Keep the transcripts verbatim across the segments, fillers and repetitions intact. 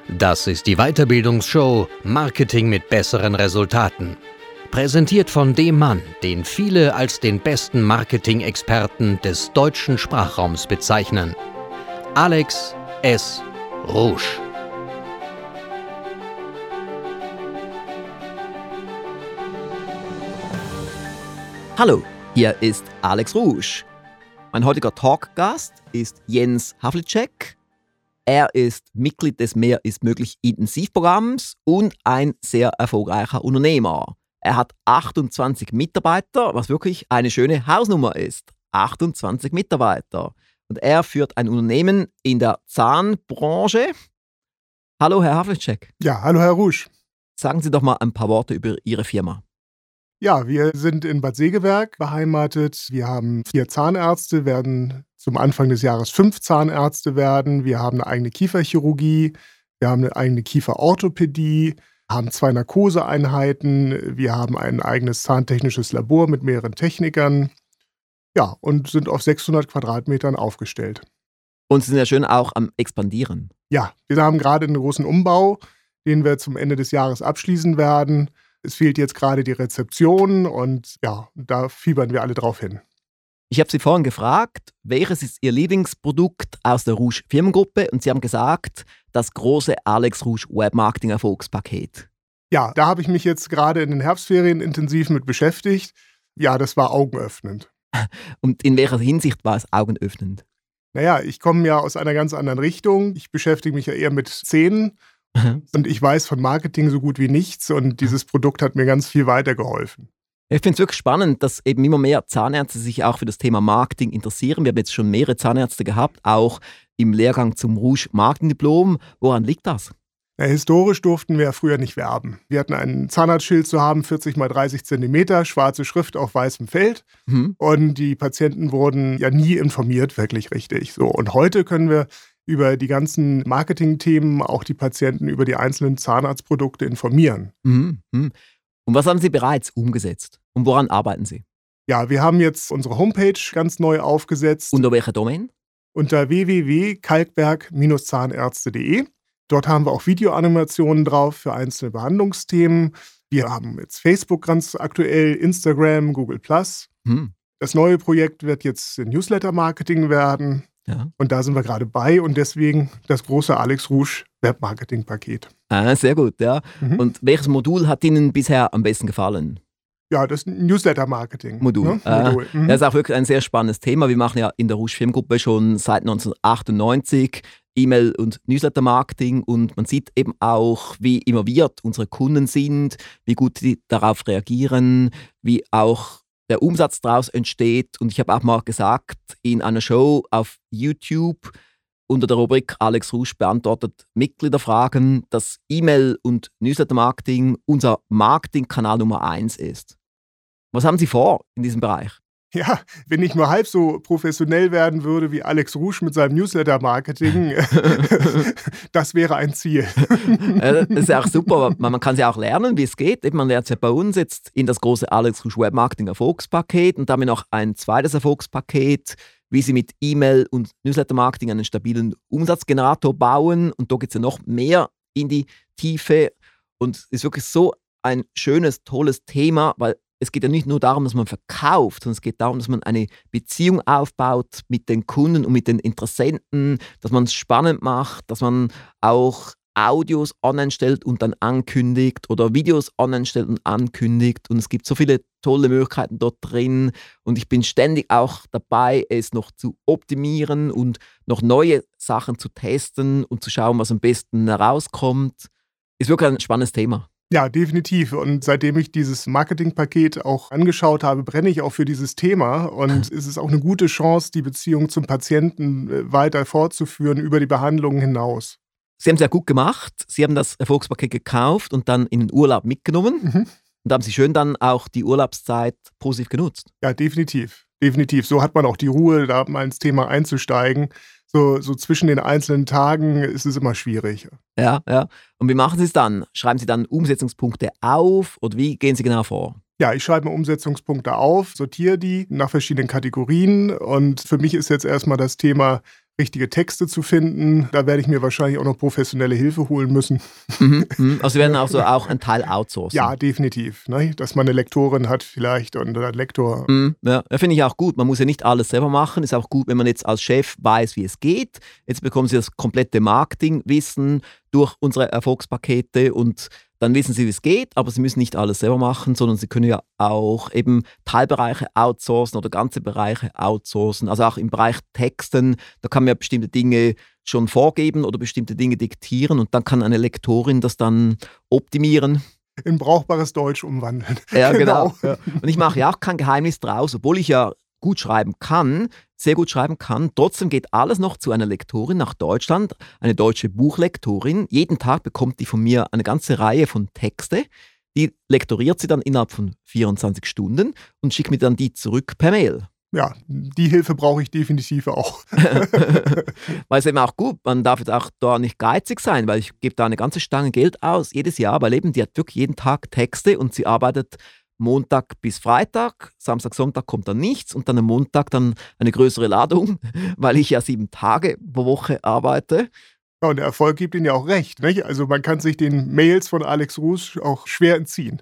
Das ist die Weiterbildungsshow Marketing mit besseren Resultaten. Präsentiert von dem Mann, den viele als den besten Marketing-Experten des deutschen Sprachraums bezeichnen. Alex S. Rouge. Hallo, hier ist Alex Rouge. Mein heutiger Talkgast ist Jens Havlicek. Er ist Mitglied des Mehr ist möglich Intensivprogramms und ein sehr erfolgreicher Unternehmer. Er hat achtundzwanzig Mitarbeiter, was wirklich eine schöne Hausnummer ist. achtundzwanzig Mitarbeiter. Und er führt ein Unternehmen in der Zahnbranche. Hallo, Herr Havlicek. Ja, hallo, Herr Rouge. Sagen Sie doch mal ein paar Worte über Ihre Firma. Ja, wir sind in Bad Segeberg beheimatet. Wir haben vier Zahnärzte, werden zum Anfang des Jahres fünf Zahnärzte werden. Wir haben eine eigene Kieferchirurgie, wir haben eine eigene Kieferorthopädie, haben zwei Narkoseeinheiten, wir haben ein eigenes zahntechnisches Labor mit mehreren Technikern. Ja, und sind auf sechshundert Quadratmetern aufgestellt. Und Sie sind ja schön auch am Expandieren. Ja, wir haben gerade einen großen Umbau, den wir zum Ende des Jahres abschließen werden. Es fehlt jetzt gerade die Rezeption und ja, da fiebern wir alle drauf hin. Ich habe Sie vorhin gefragt, welches ist Ihr Lieblingsprodukt aus der Rouge Firmengruppe? Und Sie haben gesagt, das große Alex Rouge Webmarketing Erfolgspaket. Ja, da habe ich mich jetzt gerade in den Herbstferien intensiv mit beschäftigt. Ja, das war augenöffnend. Und in welcher Hinsicht war es augenöffnend? Naja, ich komme ja aus einer ganz anderen Richtung. Ich beschäftige mich ja eher mit Szenen. Und ich weiß von Marketing so gut wie nichts und dieses Produkt hat mir ganz viel weitergeholfen. Ich finde es wirklich spannend, dass eben immer mehr Zahnärzte sich auch für das Thema Marketing interessieren. Wir haben jetzt schon mehrere Zahnärzte gehabt, auch im Lehrgang zum Rouge Marketing-Diplom. Woran liegt das? Ja, historisch durften wir ja früher nicht werben. Wir hatten ein Zahnarztschild zu haben, vierzig mal dreißig Zentimeter, schwarze Schrift auf weißem Feld. Mhm. Und die Patienten wurden ja nie informiert, wirklich richtig. So, und heute können wir über die ganzen Marketing-Themen auch die Patienten über die einzelnen Zahnarztprodukte informieren. Mhm. Und was haben Sie bereits umgesetzt? Und woran arbeiten Sie? Ja, wir haben jetzt unsere Homepage ganz neu aufgesetzt. Unter welcher Domain? Unter w w w punkt kalkberg Bindestrich zahnärzte punkt de. Dort haben wir auch Videoanimationen drauf für einzelne Behandlungsthemen. Wir haben jetzt Facebook ganz aktuell, Instagram, Google Plus. Mhm. Das neue Projekt wird jetzt Newsletter-Marketing werden. Ja. Und da sind wir gerade bei und deswegen das große Alex Rouge Webmarketing-Paket. Ah, sehr gut, ja. Mhm. Und welches Modul hat Ihnen bisher am besten gefallen? Ja, das Newsletter-Marketing. Modul. Ne? Ah, Modul. Mhm. Das ist auch wirklich ein sehr spannendes Thema. Wir machen ja in der Rouge Firmengruppe schon seit neunzehnhundertachtundneunzig E-Mail- und Newsletter-Marketing und man sieht eben auch, wie involviert unsere Kunden sind, wie gut sie darauf reagieren, wie auch der Umsatz daraus entsteht. Und ich habe auch mal gesagt, in einer Show auf YouTube unter der Rubrik Alex Rouge beantwortet Mitgliederfragen, dass E-Mail- und Newsletter-Marketing unser Marketingkanal Nummer eins ist. Was haben Sie vor in diesem Bereich? Ja, wenn ich nur halb so professionell werden würde wie Alex Rouge mit seinem Newsletter-Marketing, das wäre ein Ziel. Das ist ja auch super, man kann ja auch lernen, wie es geht. Man lernt es ja bei uns jetzt in das große Alex Rouge Webmarketing Erfolgspaket und damit noch ein zweites Erfolgspaket, wie Sie mit E-Mail- und Newsletter-Marketing einen stabilen Umsatzgenerator bauen. Und da geht es ja noch mehr in die Tiefe. Und es ist wirklich so ein schönes, tolles Thema, weil es geht ja nicht nur darum, dass man verkauft, sondern es geht darum, dass man eine Beziehung aufbaut mit den Kunden und mit den Interessenten, dass man es spannend macht, dass man auch Audios online stellt und dann ankündigt oder Videos online stellt und ankündigt. Und es gibt so viele tolle Möglichkeiten dort drin. Und ich bin ständig auch dabei, es noch zu optimieren und noch neue Sachen zu testen und zu schauen, was am besten herauskommt. Ist wirklich ein spannendes Thema. Ja, definitiv. Und seitdem ich dieses Marketingpaket auch angeschaut habe, brenne ich auch für dieses Thema. Und es ist auch eine gute Chance, die Beziehung zum Patienten weiter fortzuführen über die Behandlung hinaus. Sie haben es ja gut gemacht. Sie haben das Erfolgspaket gekauft und dann in den Urlaub mitgenommen. Mhm. Und haben Sie schön dann auch die Urlaubszeit positiv genutzt. Ja, definitiv. Definitiv. So hat man auch die Ruhe, da mal ins Thema einzusteigen. So, so zwischen den einzelnen Tagen ist es immer schwierig. Ja, ja. Und wie machen Sie es dann? Schreiben Sie dann Umsetzungspunkte auf oder wie gehen Sie genau vor? Ja, ich schreibe mir Umsetzungspunkte auf, sortiere die nach verschiedenen Kategorien und für mich ist jetzt erstmal das Thema richtige Texte zu finden. Da werde ich mir wahrscheinlich auch noch professionelle Hilfe holen müssen. Mhm, mhm. Also Sie werden auch so auch einen Teil outsourcen. Ja, definitiv. Ne? Dass man eine Lektorin hat vielleicht und ein Lektor. Mhm, ja, finde ich auch gut. Man muss ja nicht alles selber machen. Ist auch gut, wenn man jetzt als Chef weiß, wie es geht. Jetzt bekommen Sie das komplette Marketingwissen durch unsere Erfolgspakete und dann wissen Sie, wie es geht, aber Sie müssen nicht alles selber machen, sondern Sie können ja auch eben Teilbereiche outsourcen oder ganze Bereiche outsourcen. Also auch im Bereich Texten, da kann man ja bestimmte Dinge schon vorgeben oder bestimmte Dinge diktieren und dann kann eine Lektorin das dann optimieren. In brauchbares Deutsch umwandeln. Ja, genau. genau. Ja. Und ich mache ja auch kein Geheimnis draus, obwohl ich ja gut schreiben kann, sehr gut schreiben kann. Trotzdem geht alles noch zu einer Lektorin nach Deutschland, eine deutsche Buchlektorin. Jeden Tag bekommt die von mir eine ganze Reihe von Texte. Die lektoriert sie dann innerhalb von vierundzwanzig Stunden und schickt mir dann die zurück per Mail. Ja, die Hilfe brauche ich definitiv auch. Weil es eben auch gut, man darf jetzt auch da nicht geizig sein, weil ich gebe da eine ganze Stange Geld aus, jedes Jahr, weil eben die hat wirklich jeden Tag Texte und sie arbeitet Montag bis Freitag, Samstag, Sonntag kommt dann nichts und dann am Montag dann eine größere Ladung, weil ich ja sieben Tage pro Woche arbeite. Ja, und der Erfolg gibt Ihnen ja auch recht. Nicht? Also man kann sich den Mails von Alex Rusch auch schwer entziehen.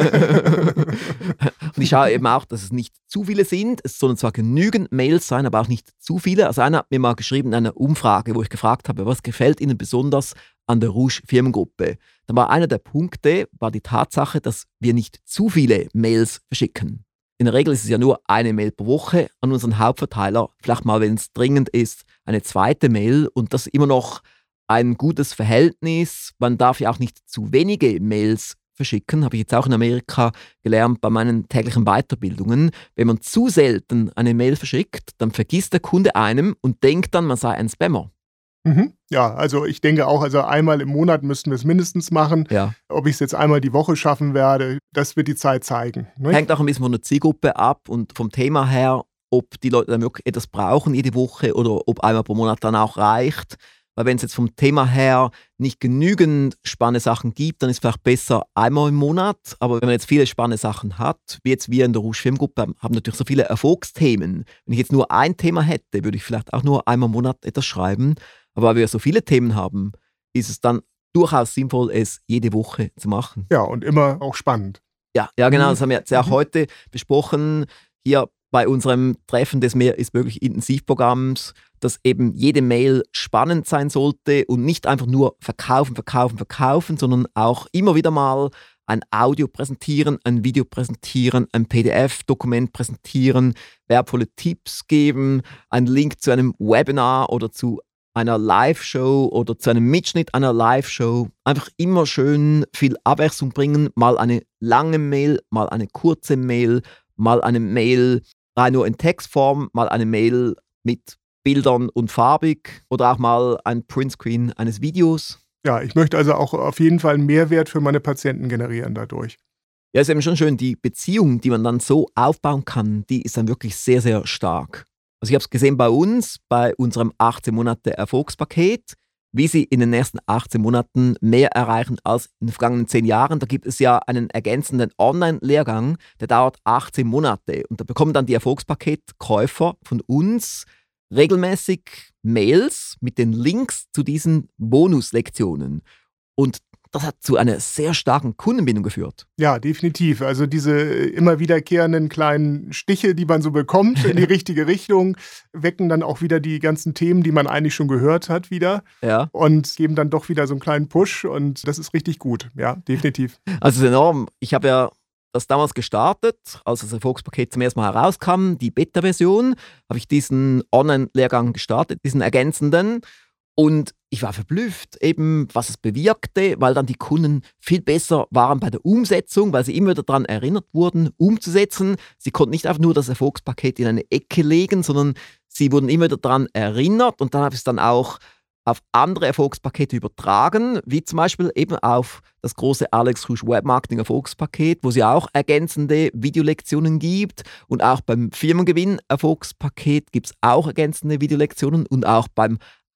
Und ich schaue eben auch, dass es nicht zu viele sind. Es sollen zwar genügend Mails sein, aber auch nicht zu viele. Also einer hat mir mal geschrieben in einer Umfrage, wo ich gefragt habe, was gefällt Ihnen besonders an der Rusch Firmengruppe? Dann war einer der Punkte, war die Tatsache, dass wir nicht zu viele Mails verschicken. In der Regel ist es ja nur eine Mail pro Woche an unseren Hauptverteiler. Vielleicht mal, wenn es dringend ist, eine zweite Mail und das immer noch ein gutes Verhältnis. Man darf ja auch nicht zu wenige Mails verschicken, habe ich jetzt auch in Amerika gelernt bei meinen täglichen Weiterbildungen. Wenn man zu selten eine Mail verschickt, dann vergisst der Kunde einem und denkt dann, man sei ein Spammer. Mhm. Ja, also ich denke auch, also einmal im Monat müssten wir es mindestens machen. Ja. Ob ich es jetzt einmal die Woche schaffen werde, das wird die Zeit zeigen. Nicht? Hängt auch ein bisschen von der Zielgruppe ab und vom Thema her, ob die Leute dann wirklich etwas brauchen jede Woche oder ob einmal pro Monat dann auch reicht. Weil wenn es jetzt vom Thema her nicht genügend spannende Sachen gibt, dann ist es vielleicht besser einmal im Monat. Aber wenn man jetzt viele spannende Sachen hat, wie jetzt wir in der Rusch Filmgruppe haben natürlich so viele Erfolgsthemen. Wenn ich jetzt nur ein Thema hätte, würde ich vielleicht auch nur einmal im Monat etwas schreiben. Aber weil wir so viele Themen haben, ist es dann durchaus sinnvoll, es jede Woche zu machen. Ja, und immer auch spannend. Ja, ja genau. Das haben wir jetzt ja heute besprochen. Hier bei unserem Treffen des Mehr ist möglich Intensivprogramms, dass eben jede Mail spannend sein sollte und nicht einfach nur verkaufen, verkaufen, verkaufen, sondern auch immer wieder mal ein Audio präsentieren, ein Video präsentieren, ein P D F-Dokument präsentieren, wertvolle Tipps geben, einen Link zu einem Webinar oder zu einer Live-Show oder zu einem Mitschnitt einer Live-Show. Einfach immer schön viel Abwechslung bringen, mal eine lange Mail, mal eine kurze Mail, mal eine Mail rein nur in Textform, mal eine Mail mit Bildern und farbig oder auch mal ein Printscreen eines Videos. Ja, ich möchte also auch auf jeden Fall einen Mehrwert für meine Patienten generieren dadurch. Ja, ist eben schon schön, die Beziehung, die man dann so aufbauen kann, die ist dann wirklich sehr, sehr stark. Also ich habe es gesehen bei uns, bei unserem achtzehn Monate Erfolgspaket, wie Sie in den nächsten achtzehn Monaten mehr erreichen als in den vergangenen zehn Jahren. Da gibt es ja einen ergänzenden Online-Lehrgang, der dauert achtzehn Monate. Und da bekommen dann die Erfolgspaketkäufer von uns regelmäßig Mails mit den Links zu diesen Bonuslektionen. Und das hat zu einer sehr starken Kundenbindung geführt. Ja, definitiv. Also diese immer wiederkehrenden kleinen Stiche, die man so bekommt in die richtige Richtung, wecken dann auch wieder die ganzen Themen, die man eigentlich schon gehört hat, wieder. Ja. Und geben dann doch wieder so einen kleinen Push. Und das ist richtig gut. Ja, definitiv. Also es ist enorm. Ich habe ja das damals gestartet, als das Erfolgspaket zum ersten Mal herauskam, die Beta-Version, habe ich diesen Online-Lehrgang gestartet, diesen ergänzenden. Und ich war verblüfft, eben was es bewirkte, weil dann die Kunden viel besser waren bei der Umsetzung, weil sie immer wieder daran erinnert wurden, umzusetzen. Sie konnten nicht einfach nur das Erfolgspaket in eine Ecke legen, sondern sie wurden immer wieder daran erinnert. Und dann habe ich es dann auch auf andere Erfolgspakete übertragen, wie zum Beispiel eben auf das große Alex Rusch Webmarketing Erfolgspaket, wo es ja auch ergänzende Videolektionen gibt. Und auch beim Firmengewinn Erfolgspaket gibt es auch ergänzende Videolektionen und auch beim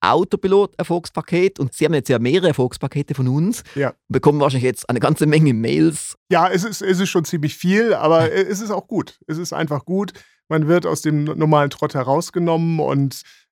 Autopilot-Erfolgspaket. Und Sie haben jetzt ja mehrere Erfolgspakete von uns. Ja. Und bekommen wahrscheinlich jetzt eine ganze Menge Mails. Ja, es ist, es ist schon ziemlich viel, aber es ist auch gut. Es ist einfach gut. Man wird aus dem normalen Trott herausgenommen und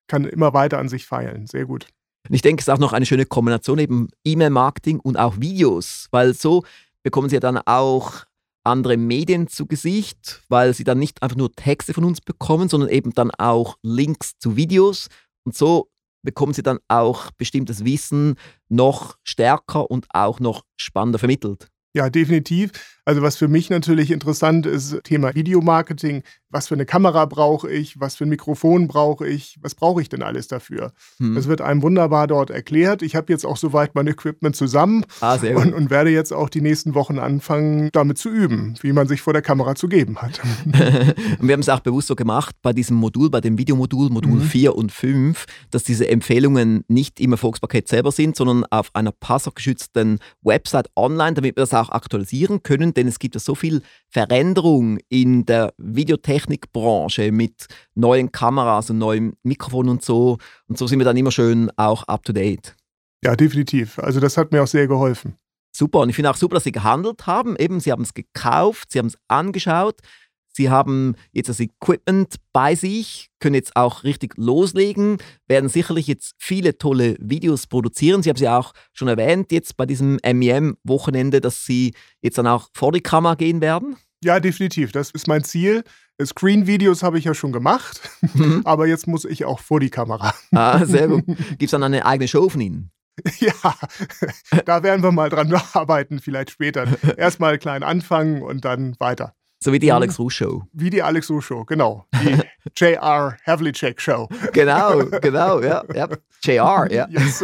kann immer weiter an sich feilen. Sehr gut. Und ich denke, es ist auch noch eine schöne Kombination, eben E-Mail-Marketing und auch Videos, weil so bekommen Sie ja dann auch andere Medien zu Gesicht, weil Sie dann nicht einfach nur Texte von uns bekommen, sondern eben dann auch Links zu Videos. Und so bekommen Sie dann auch bestimmtes Wissen noch stärker und auch noch spannender vermittelt. Ja, definitiv. Also was für mich natürlich interessant ist, Thema Videomarketing. Was für eine Kamera brauche ich? Was für ein Mikrofon brauche ich? Was brauche ich denn alles dafür? Hm. Das wird einem wunderbar dort erklärt. Ich habe jetzt auch soweit mein Equipment zusammen ah, sehr gut. Und, und werde jetzt auch die nächsten Wochen anfangen, damit zu üben, wie man sich vor der Kamera zu geben hat. Und wir haben es auch bewusst so gemacht bei diesem Modul, bei dem Videomodul, Modul mhm. vier und fünf, dass diese Empfehlungen nicht im Erfolgspaket selber sind, sondern auf einer passwortgeschützten Website online, damit wir das auch aktualisieren können, denn es gibt ja so viel Veränderung in der Videotechnikbranche mit neuen Kameras und neuen Mikrofonen und so. Und so sind wir dann immer schön auch up to date. Ja, definitiv. Also das hat mir auch sehr geholfen. Super. Und ich finde auch super, dass Sie gehandelt haben. Eben, Sie haben es gekauft, Sie haben es angeschaut. Sie haben jetzt das Equipment bei sich, können jetzt auch richtig loslegen, werden sicherlich jetzt viele tolle Videos produzieren. Sie haben es ja auch schon erwähnt, jetzt bei diesem M I M-Wochenende, dass Sie jetzt dann auch vor die Kamera gehen werden. Ja, definitiv. Das ist mein Ziel. Screen-Videos habe ich ja schon gemacht, mhm. aber jetzt muss ich auch vor die Kamera. Ah, sehr gut. Gibt es dann eine eigene Show von Ihnen? Ja, da werden wir mal dran arbeiten, vielleicht später. Erstmal klein anfangen und dann weiter. So wie die Alex Rusch Show. Wie die Alex Rusch Show, genau. Die J R Havlicek Show. Genau, genau, ja. ja. J R, ja. Yes.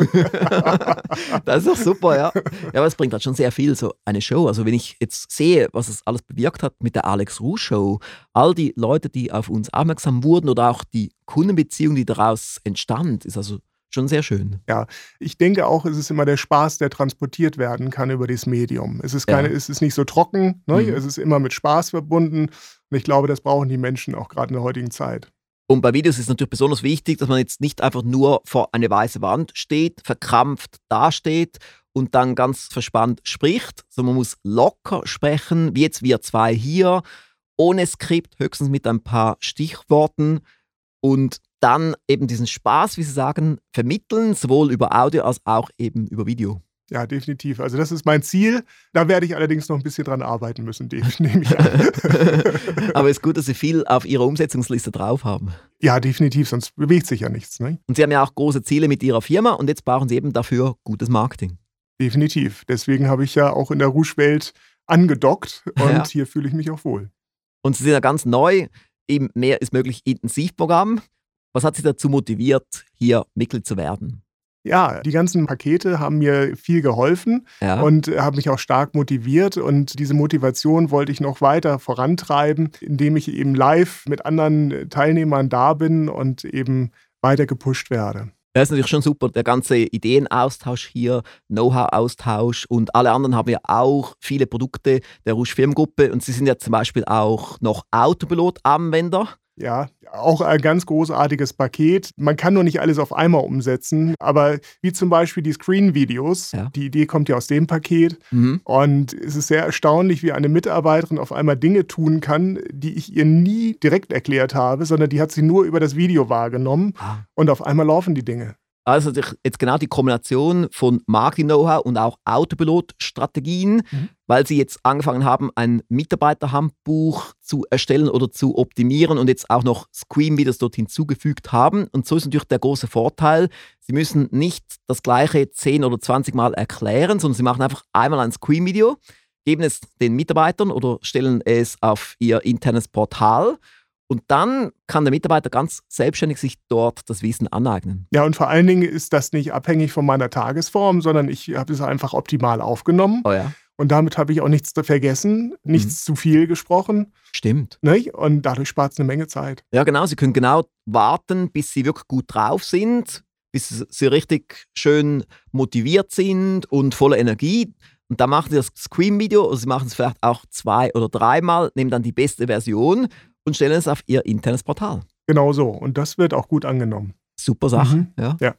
Das ist doch super, ja. Ja, aber es bringt halt schon sehr viel, so eine Show. Also wenn ich jetzt sehe, was es alles bewirkt hat mit der Alex Rusch Show, all die Leute, die auf uns aufmerksam wurden oder auch die Kundenbeziehung, die daraus entstand, ist also schon sehr schön. Ja, ich denke auch, es ist immer der Spaß, der transportiert werden kann über dieses Medium. Es ist, keine, ja. es ist nicht so trocken, ne? mhm. es ist immer mit Spaß verbunden und ich glaube, das brauchen die Menschen auch gerade in der heutigen Zeit. Und bei Videos ist es natürlich besonders wichtig, dass man jetzt nicht einfach nur vor eine weiße Wand steht, verkrampft dasteht und dann ganz verspannt spricht, sondern man muss locker sprechen, wie jetzt wir zwei hier, ohne Skript, höchstens mit ein paar Stichworten und dann eben diesen Spaß, wie Sie sagen, vermitteln, sowohl über Audio als auch eben über Video. Ja, definitiv. Also das ist mein Ziel. Da werde ich allerdings noch ein bisschen dran arbeiten müssen, nehme ich an. Aber es ist gut, dass Sie viel auf Ihrer Umsetzungsliste drauf haben. Ja, definitiv, sonst bewegt sich ja nichts. Ne? Und Sie haben ja auch große Ziele mit Ihrer Firma und jetzt brauchen Sie eben dafür gutes Marketing. Definitiv. Deswegen habe ich ja auch in der Rouge-Welt angedockt und ja. hier fühle ich mich auch wohl. Und Sie sind ja ganz neu im Mehr ist möglich Intensivprogramm. Was hat Sie dazu motiviert, hier Mitglied zu werden? Ja, die ganzen Pakete haben mir viel geholfen ja. und haben mich auch stark motiviert. Und diese Motivation wollte ich noch weiter vorantreiben, indem ich eben live mit anderen Teilnehmern da bin und eben weiter gepusht werde. Das ist natürlich schon super, der ganze Ideenaustausch hier, Know-how-Austausch und alle anderen haben ja auch viele Produkte der Rouge Firmengruppe und Sie sind ja zum Beispiel auch noch Autopilot-Anwender. Ja, auch ein ganz großartiges Paket. Man kann nur nicht alles auf einmal umsetzen, aber wie zum Beispiel die Screen-Videos, ja. die Idee kommt ja aus dem Paket mhm. und es ist sehr erstaunlich, wie eine Mitarbeiterin auf einmal Dinge tun kann, die ich ihr nie direkt erklärt habe, sondern die hat sie nur über das Video wahrgenommen ah. und auf einmal laufen die Dinge. Also jetzt genau die Kombination von Marketing-Know-how und auch Autopilot-Strategien, mhm. weil Sie jetzt angefangen haben, ein Mitarbeiterhandbuch zu erstellen oder zu optimieren und jetzt auch noch Screen-Videos dort hinzugefügt haben. Und so ist natürlich der große Vorteil, Sie müssen nicht das Gleiche zehn oder zwanzig Mal erklären, sondern Sie machen einfach einmal ein Screen-Video, geben es den Mitarbeitern oder stellen es auf Ihr internes Portal. Und dann kann der Mitarbeiter ganz selbstständig sich dort das Wissen aneignen. Ja, und vor allen Dingen ist das nicht abhängig von meiner Tagesform, sondern ich habe es einfach optimal aufgenommen. Oh ja. Und damit habe ich auch nichts vergessen, nichts mhm. zu viel gesprochen. Stimmt. Ne? Und dadurch spart es eine Menge Zeit. Ja, genau. Sie können genau warten, bis Sie wirklich gut drauf sind, bis Sie richtig schön motiviert sind und voller Energie. Und dann machen Sie das Screen-Video, oder Sie machen es vielleicht auch zwei oder dreimal, nehmen dann die beste Version und stellen es auf Ihr internes Portal. Genau so. Und das wird auch gut angenommen. Super Sache. Mhm. Ja. ja.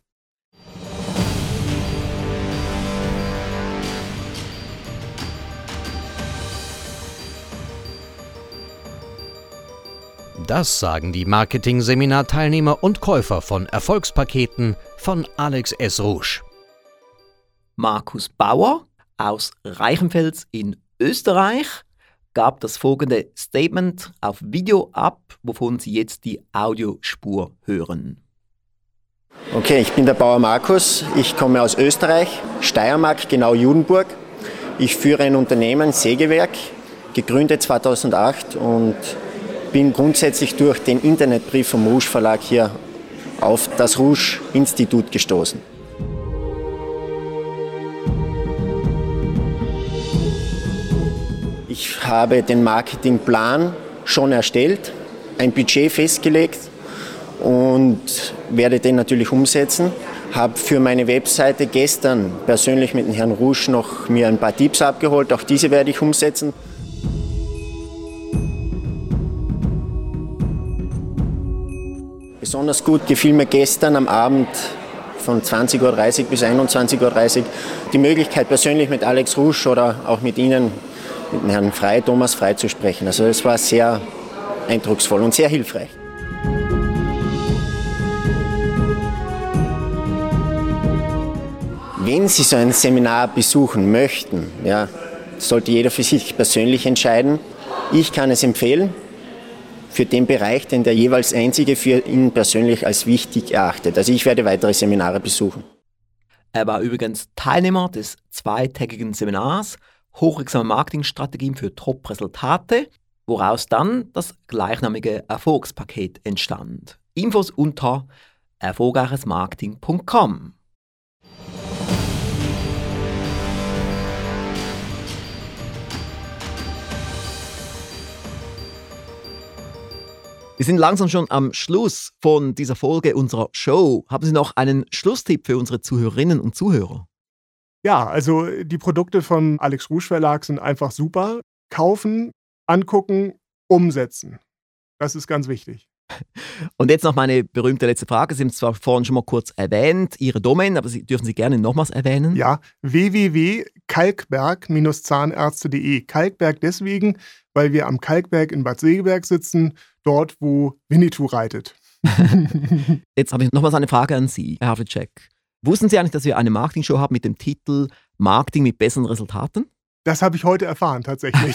Das sagen die Marketing-Seminar-Teilnehmer und Käufer von Erfolgspaketen von Alex S. Rouge. Markus Bauer aus Reichenfels in Österreich gab das folgende Statement auf Video ab, wovon Sie jetzt die Audiospur hören. Okay, ich bin der Bauer Markus, ich komme aus Österreich, Steiermark, genau Judenburg. Ich führe ein Unternehmen, Sägewerk, gegründet zweitausendacht und bin grundsätzlich durch den Internetbrief vom Rouge Verlag hier auf das Rouge Institut gestoßen. Ich habe den Marketingplan schon erstellt, ein Budget festgelegt und werde den natürlich umsetzen. Habe für meine Webseite gestern persönlich mit dem Herrn Rouge noch mir ein paar Tipps abgeholt, auch diese werde ich umsetzen. Besonders gut gefiel mir gestern am Abend von zwanzig Uhr dreißig bis einundzwanzig Uhr dreißig die Möglichkeit, persönlich mit Alex Rouge oder auch mit Ihnen, mit dem Herrn Frey, Thomas Frey zu sprechen. Also es war sehr eindrucksvoll und sehr hilfreich. Wenn Sie so ein Seminar besuchen möchten, ja, sollte jeder für sich persönlich entscheiden. Ich kann es empfehlen, für den Bereich, den der jeweils Einzige für ihn persönlich als wichtig erachtet. Also ich werde weitere Seminare besuchen. Er war übrigens Teilnehmer des zweitägigen Seminars Hochwirksame Marketingstrategien für Top-Resultate, woraus dann das gleichnamige Erfolgspaket entstand. Infos unter erfolgreiches marketing punkt com. Wir sind langsam schon am Schluss von dieser Folge unserer Show. Haben Sie noch einen Schlusstipp für unsere Zuhörerinnen und Zuhörer? Ja, also die Produkte vom Alex Rouge Verlag sind einfach super. Kaufen, angucken, umsetzen. Das ist ganz wichtig. Und jetzt noch meine berühmte letzte Frage. Sie haben es zwar vorhin schon mal kurz erwähnt, Ihre Domain, aber Sie dürfen Sie gerne nochmals erwähnen. Ja, w w w punkt kalkberg Zahnärzte punkt de. Kalkberg deswegen, weil wir am Kalkberg in Bad Segeberg sitzen, dort, wo Winnetou reitet. Jetzt habe ich nochmals eine Frage an Sie, Herr Havlicek. Wussten Sie eigentlich, dass wir eine Marketing-Show haben mit dem Titel Marketing mit besseren Resultaten? Das habe ich heute erfahren, tatsächlich.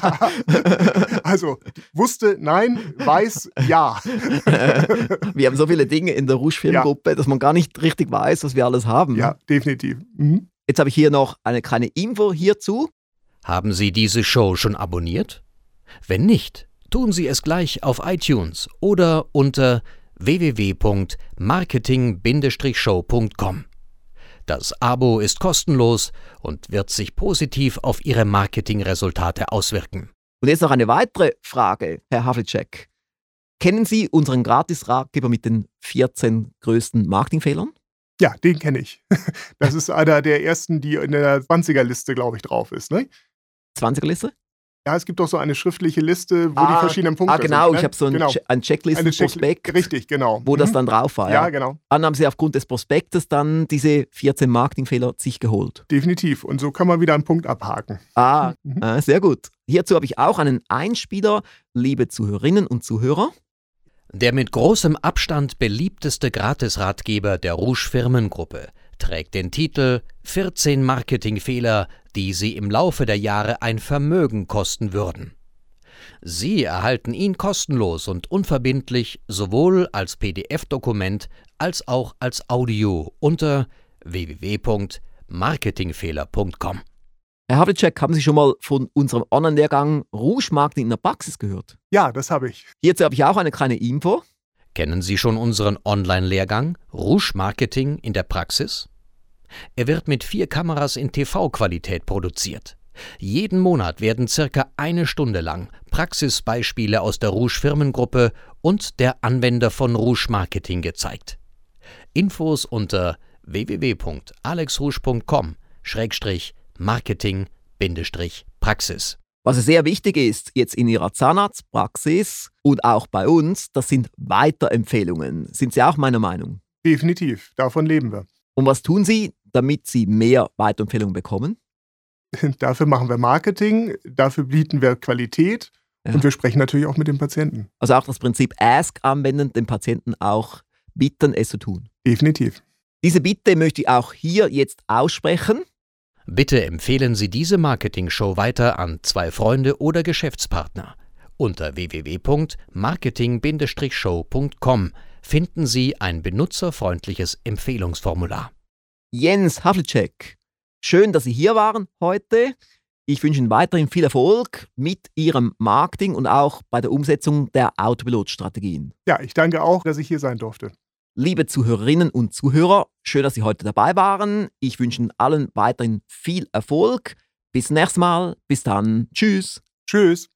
Also, wusste, nein, weiß, ja. Wir haben so viele Dinge in der Rouge-Filmgruppe, ja, dass man gar nicht richtig weiß, was wir alles haben. Ja, definitiv. Mhm. Jetzt habe ich hier noch eine kleine Info hierzu. Haben Sie diese Show schon abonniert? Wenn nicht, tun Sie es gleich auf iTunes oder unter w w w punkt marketing Bindestrich show punkt com. Das Abo ist kostenlos und wird sich positiv auf Ihre Marketingresultate auswirken. Und jetzt noch eine weitere Frage, Herr Havlicek. Kennen Sie unseren Gratis-Ratgeber mit den vierzehn größten Marketingfehlern? Ja, den kenne ich. Das ist einer der ersten, die in der zwanziger-Liste, glaube ich, drauf ist, ne? zwanziger-Liste? Ja, es gibt doch so eine schriftliche Liste, wo ah, die verschiedenen Punkte sind. Ah, genau, sind, ne? Ich habe so ein, genau. ein Checklisten-Prospekt, Check- richtig, genau. wo mhm. das dann drauf war. Ja, ja, genau. Dann haben Sie aufgrund des Prospektes dann diese vierzehn Marketingfehler sich geholt. Definitiv. Und so kann man wieder einen Punkt abhaken. Ah, mhm. äh, sehr gut. Hierzu habe ich auch einen Einspieler, liebe Zuhörerinnen und Zuhörer. Der mit großem Abstand beliebteste Gratis-Ratgeber der Rouge Firmengruppe trägt den Titel vierzehn Marketingfehler, die Sie im Laufe der Jahre ein Vermögen kosten würden. Sie erhalten ihn kostenlos und unverbindlich sowohl als P D F-Dokument als auch als Audio unter w w w punkt marketingfehler punkt com. Herr Havlicek, haben Sie schon mal von unserem Online-Lehrgang Rouge Marketing in der Praxis gehört? Ja, das habe ich. Hierzu habe ich auch eine kleine Info. Kennen Sie schon unseren Online-Lehrgang Rouge Marketing in der Praxis? Er wird mit vier Kameras in T V-Qualität produziert. Jeden Monat werden circa eine Stunde lang Praxisbeispiele aus der Rouge Firmengruppe und der Anwender von Rouge Marketing gezeigt. Infos unter w w w punkt alex rouge punkt com Schrägstrich Marketing Bindestrich Praxis. Was sehr wichtig ist, jetzt in Ihrer Zahnarztpraxis und auch bei uns, das sind Weiterempfehlungen. Sind Sie auch meiner Meinung? Definitiv, davon leben wir. Und was tun Sie, damit Sie mehr Weiterempfehlungen bekommen? Dafür machen wir Marketing, dafür bieten wir Qualität Ja. Und wir sprechen natürlich auch mit dem Patienten. Also auch das Prinzip Ask anwenden, den Patienten auch bitten, es zu tun. Definitiv. Diese Bitte möchte ich auch hier jetzt aussprechen. Bitte empfehlen Sie diese Marketing-Show weiter an zwei Freunde oder Geschäftspartner. Unter w w w punkt marketing Bindestrich show punkt com finden Sie ein benutzerfreundliches Empfehlungsformular. Jens Havlicek, schön, dass Sie hier waren heute. Ich wünsche Ihnen weiterhin viel Erfolg mit Ihrem Marketing und auch bei der Umsetzung der Autopilot-Strategien. Ja, ich danke auch, dass ich hier sein durfte. Liebe Zuhörerinnen und Zuhörer, schön, dass Sie heute dabei waren. Ich wünsche Ihnen allen weiterhin viel Erfolg. Bis nächstes Mal. Bis dann. Tschüss. Tschüss.